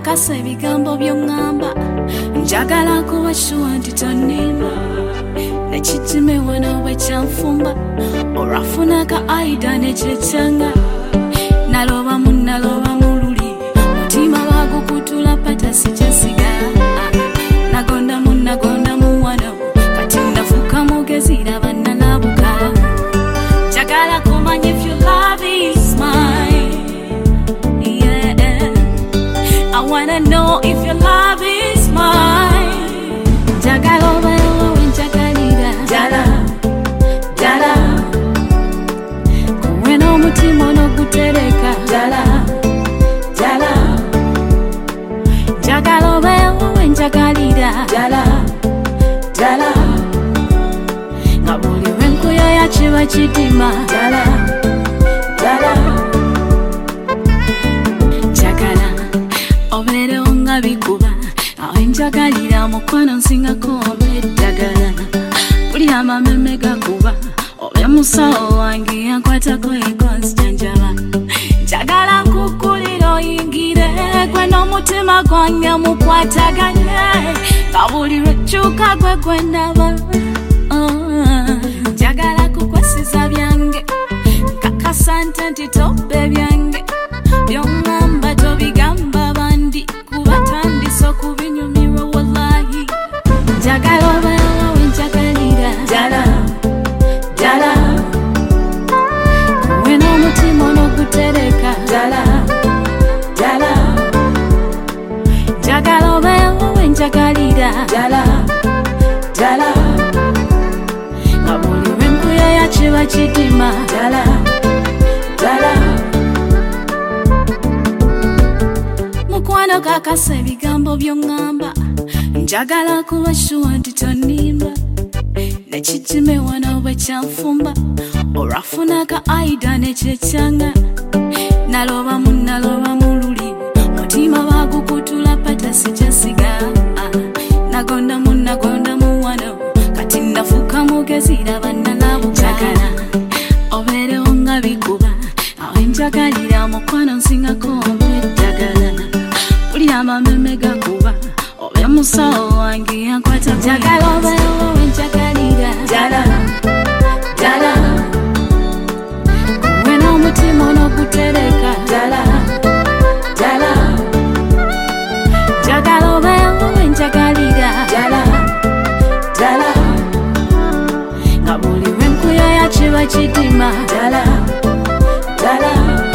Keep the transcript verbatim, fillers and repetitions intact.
kakasa ebigambo by'oŋŋamba njagala kubashuwa nti tonimba nekitime wano bwe kyanfumba olwafuna ka aida nekyekyanga naloba mu naloba mu luli mutima bagukutula pata sikyasiga nagonda mu nagonda mu wano kati nafuuka mugezi raba nanabuka njagala kumanya if your love is mine. I wanna know if your love is mine. Jagala obewo wenjagalira jala jala kuwe n'omutima onogutereka jala jala jagala obewo wenjagalira jala jala nga buli lwenkuyoya kiba kitima jala jala jagala obeerewo nga bikuba awo njagalira mukwano nsingako obeddagala buli amameme gakuba obe musawo wange yankwatako ekonsijanjaba njagala nkukulira oyingire gwe n'omutima gwange mukwataganye nga buli lwekyuka gwe gwe ndaba njagala kukwesiza byange kakasa nte nti tobe byange by'oŋŋamba tobigamba bandi kubatandisa okubinyumirwa wallahi njagala obeewo wenjagalira jala jala kuwe n'omutima onogutereka jala jala njagala obeewo wenjagalira jala jala nga buli lwenkuyoya kiba kitima jala jala mukwano kakasa ebigambo by'oŋŋamba njagala kubashuwa nti tonimba nekitime wano bwe kyanfumba olwafuna ka aida nekyekyanga naloba mu naloba mu luli mutima bagukutula pata sikyasiga nagonda mu nagonda mu wano kati nafuuka mugezi raba nanabuka obeerewo nga bikuba awo njagalira mukwano nsingako obeddagala buli amameme gakuba obe musawo wange yankwata njagala obeewo wenjagalira jala jala kuwe n'omutima onogutereka jala jala njagala obeewo wenjagalira jala jala nga buli lwenkuyoya kiba kitima jala jala